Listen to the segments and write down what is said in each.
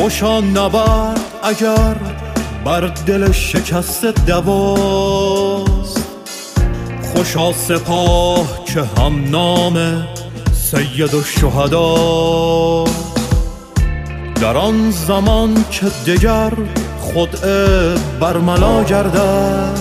خوشا نبرد اگر بر دل شکست دواست، خوشا سپاه که هم نام سید الشهدا. در آن زمان که دگر خدعه برملا گردد،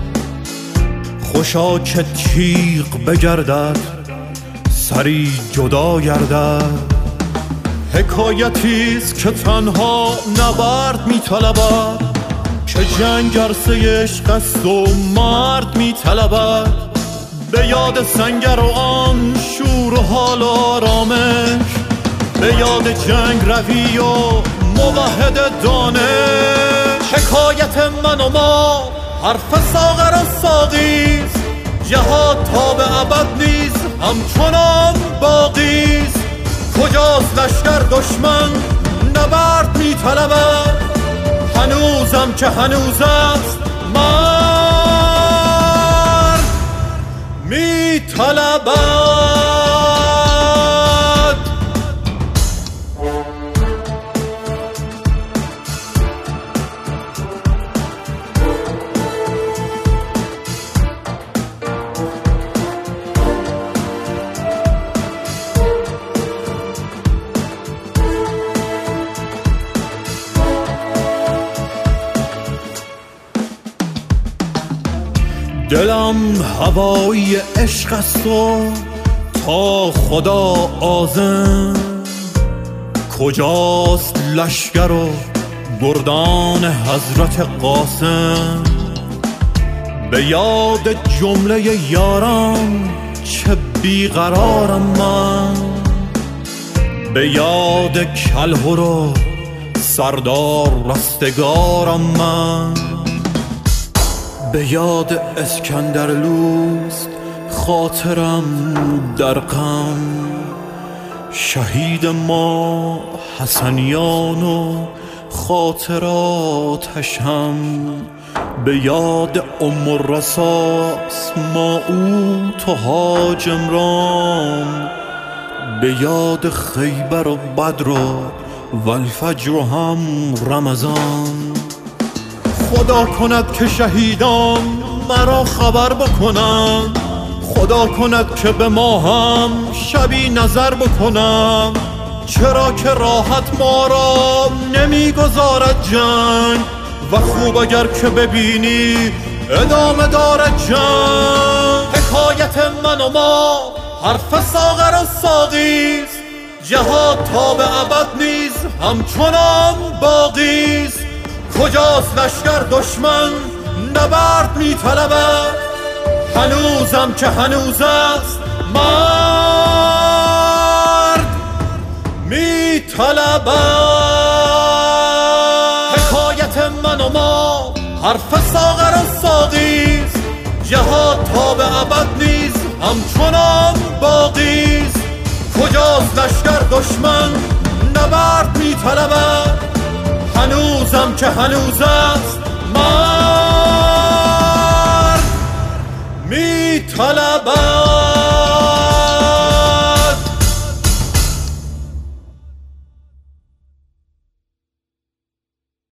خوشا که تیغ بگردد سری جدا گردد. حکایتیست که تنها نبرد می‌طلبد، که جنگ عرصه عشق است و مرد می‌طلبد. به یاد سنگر و آن شور و حال و آرامش، به یاد جنگ روی و موحد دانش. حکایت من و ما حرف ساغر و ساقیست، جهاد تا به ابد نیز همچنان باقیست. کجاست لشکر دشمن نبرد می‌طلبد، هنوزم که هنوز است مرد می‌طلبد. دلم هوایی عشق است و تا خدا عازم، کجاست لشکر و گردان حضرت قاسم. به یاد جمله یاران چه بیقرارم من، به یاد کلهر و سردار رستگارم من. به یاد اسکندرلوست خاطرم در غم، شهید ما حسنیان و خاطراتش هم. به یاد ام الرصاص ماعوت و حاج عمران، به یاد خیبر و بدر و الفجر و هم رمضان. خدا کند که شهیدان مرا خبر بکنند، خدا کند که به ما هم شبی نظر بکنند. چرا که راحت ما را نمیگذارد جنگ، و خوب اگر که ببینی ادامه دارد جنگ. حکایت من و ما حرف ساغر و ساقیست، جهاد تا به ابد نیز همچنان باقیست. کجاست لشکر دشمن نبرد می‌طلبد، هنوزم که هنوز است مرد می‌طلبد. حکایت من و ما حرف ساغر و ساقیست، جهاد تا به ابد نیز همچنان باقیست. کجاست لشکر دشمن نبرد می‌طلبد، هنوزم که هنوز است مرد می‌طلبد.